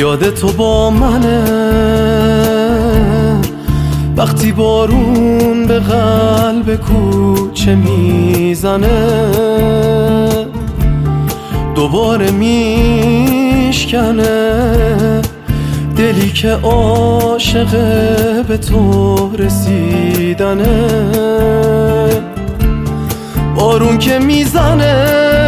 یاد تو با منه، وقتی بارون به قلب کوچه میزنه دوباره میشکنه دلی که عاشقه به تو رسیدنه. بارون که میزنه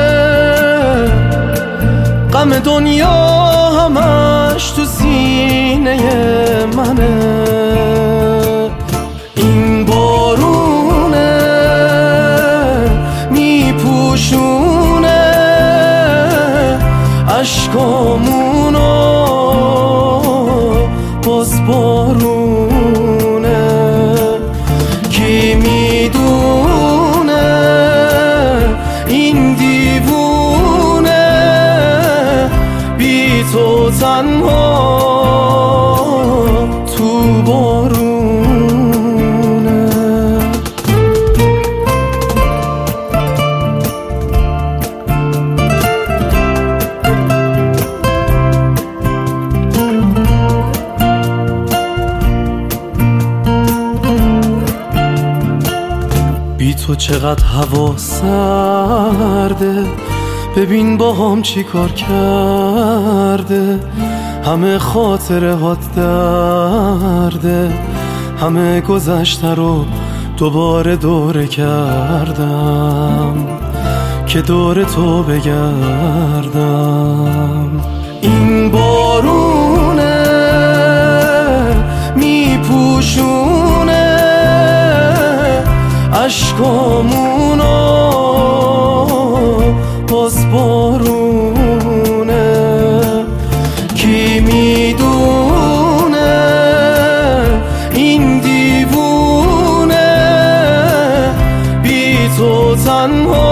غم دنیا همش تو سینه منه. این بارونه میپوشونه اشکامونو، باز بارونه. کی میدونه این دیوونه بی تو تنها تو بارونه. بی تو چقدر هوا سرده، ببین با هم چی کار کرده. همه خاطره هات درده، همه گذشته رو دوباره دوره کردم که دور تو بگردم. این بارونه میپوشونه اشکامونو، باز بارونه. کی میدونه این دیوونه بی تو تنها